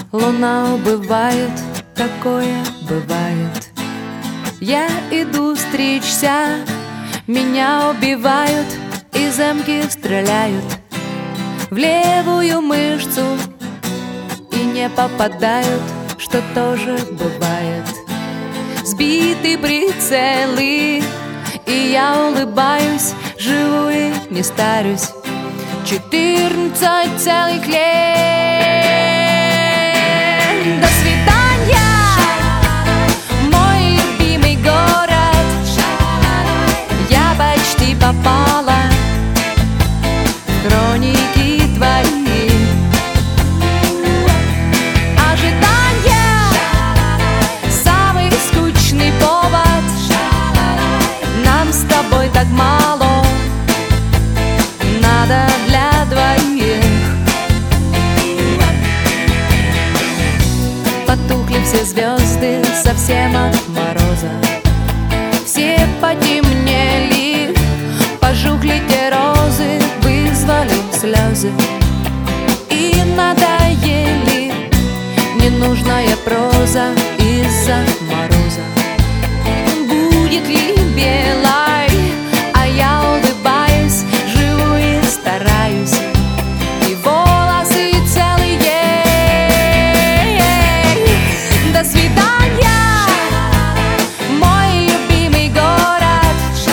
Луна убывает, такое бывает. Я иду стричься, меня убивают, и замки стреляют в левую мышцу и не попадают, что тоже бывает. Сбиты прицелы, и я улыбаюсь, живу и не старюсь. 14 целых лет. До свидания, мой любимый город. Я почти попала в хроники твои. Ожидание — самый скучный повод. Нам с тобой так мало, надо для двоих. Потухли все звезды совсем от мороза, все потемнели, пожухли те розы, вызвали слезы и надоели ненужная проза из-за мороза. Будет ли белой, а я улыбаюсь, живу и стараюсь, и волосы целые. До свидания, мой любимый город.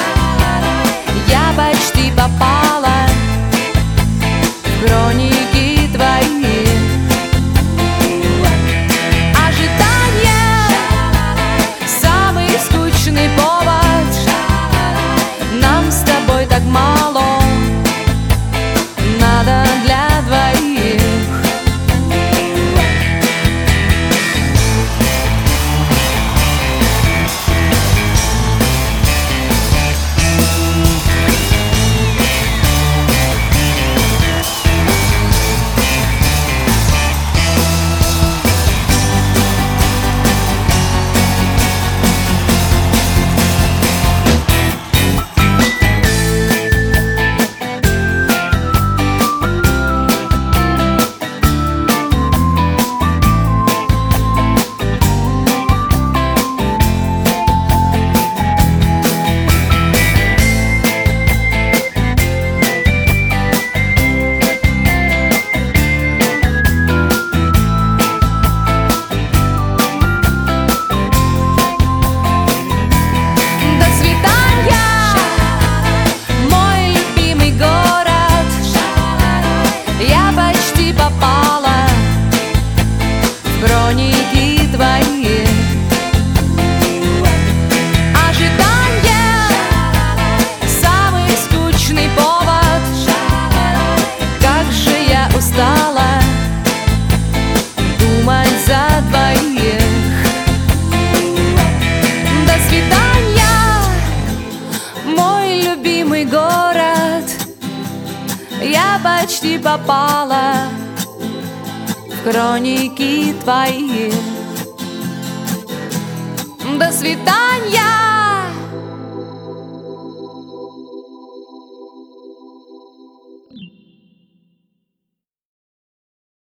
Я почти попала в хроники твои. Ожидание — самый скучный повод. Нам с тобой так мало, надо для двоих. Попала в хроники твои. Ожидание — самый скучный повод. Как же я устала думать за двоих. До свидания, мой любимый город. Я почти попала в хроники твои. До свидания.